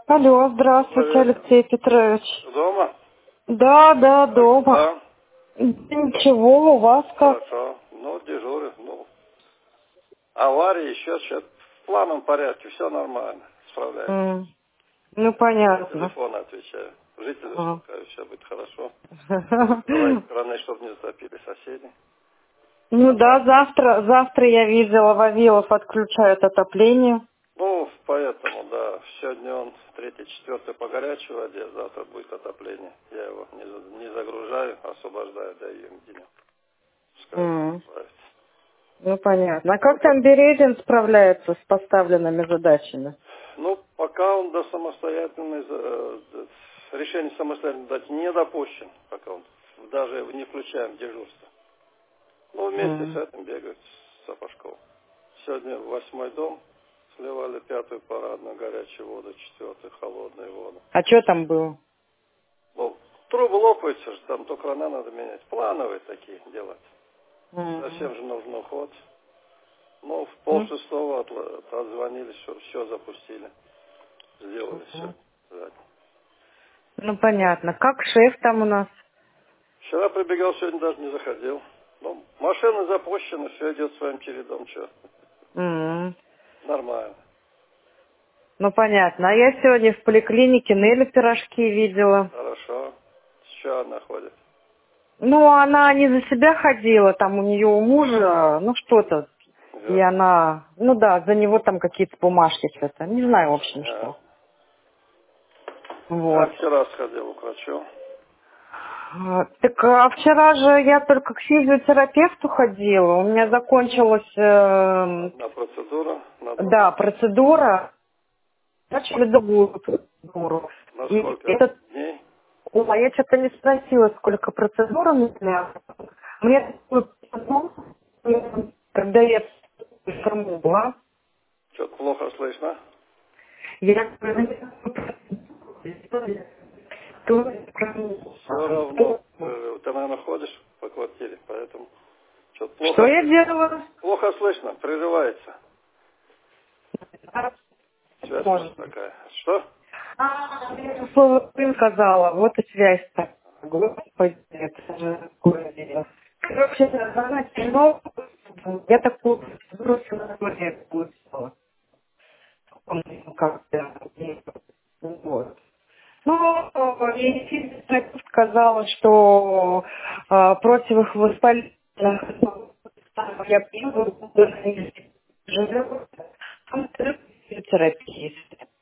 Алло, здравствуйте, Привет. Алексей Петрович. Дома? Да, Как дома. дела? Ничего, у вас как? Хорошо. Ну, дежурю. Ну, аварии еще что-то в плановом порядке. Все нормально. Справляемся. Ну, По понятно. телефону отвечаю. Жители А. успокаиваю, все будет хорошо. Давай стороны, чтобы не затопили соседи. Ну да, Нормально. завтра я видела, Вавилов отключают отопление. Ну, поэтому, да, сегодня он третий, четвертый по горячей воде, завтра будет отопление. Я его не загружаю, освобождаю, даю им денек. Пускай он М, справится. Ну, понятно. А Ну, как там Березин справляется с поставленными задачами? Ну, пока он до самостоятельной, решение самостоятельно дать не допущен, пока он даже не включаем дежурство. Ну, вместе с М. этим бегают с Сапожком. Сегодня 8-й дом, сливали 5-ю парадную горячую воду, 4-ю холодную воду. А что там было? Ну, трубы лопаются же, там только крана надо менять. Плановые такие делать. М. Зачем же нужен уход? Ну, в Ну, полшестого отзвонились, что все запустили. Сделали м. все. Ну, понятно. Как шеф там у нас? Вчера прибегал, сегодня даже не заходил. Ну, машины запущены, все идет своим чередом, что. М. Нормально. Ну, понятно. А я сегодня в поликлинике Нелли пирожки видела. Хорошо. Что она ходит? Ну, она не за себя ходила, там у нее у мужа, ну, что-то. И Ясно. она, ну да, за него там какие-то бумажки, что-то. Не знаю, в общем, Ясно. что. Вот. Я вчера сходил к врачу. Так, а вчера же я только к физиотерапевту ходила. У меня закончилась, Одна процедура на 2 да, месяца. процедура. Начали другую процедуру. На И сколько этот, дней? ой, я что-то не спросила, сколько процедур у меня. Мне такой потом, когда я в Крыму была, Что-то плохо слышно. я Все равно. Ты, наверное, ходишь по квартире, поэтому что-то что плохо я слышно. делала? Плохо слышно, прерывается. Связь у нас Может быть. такая. Что? Я слово «сын» сказала, вот и связь-то. Господи, это же такое дело. Короче, она тяжело, я такую процедуру силовую получила. Ну, как-то, вот. Ну, и физиотерапевт сказала, что противовоспалительных я пью, живет, там физиотерапии.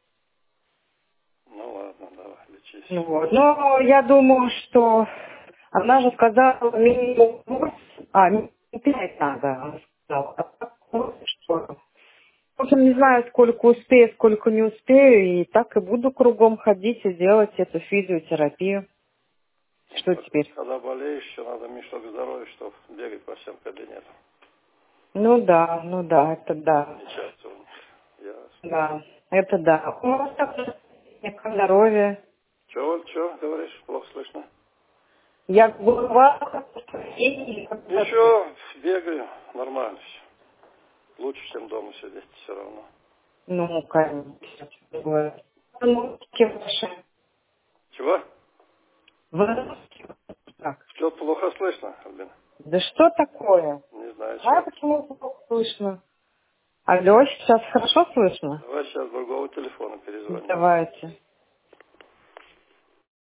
Ну ладно, давай, лечись. Ну вот. Но я думаю, что она же сказала минимум 8, не 5 надо, она сказала. А так 8, что... В общем, не знаю, сколько успею, сколько не успею, и так и буду кругом ходить и делать эту физиотерапию. Что теперь? Когда болеешь, еще надо мешок здоровья, чтобы бегать по всем кабинетам. Ну да, это да. Не часто у них. Ясно. Да, это да. У вас так как здоровье. Че говоришь? Плохо слышно. Я была Ничего, бегаю, нормально все. Лучше, чем дома сидеть все равно. ну, конечно. Ну, кем ваши? Чего? Вы- Так. Что-то плохо слышно, Альбина? Да что такое? Не знаю, А что. почему плохо слышно? Алло, сейчас хорошо слышно? Давай сейчас другого телефона перезвоним. Давайте.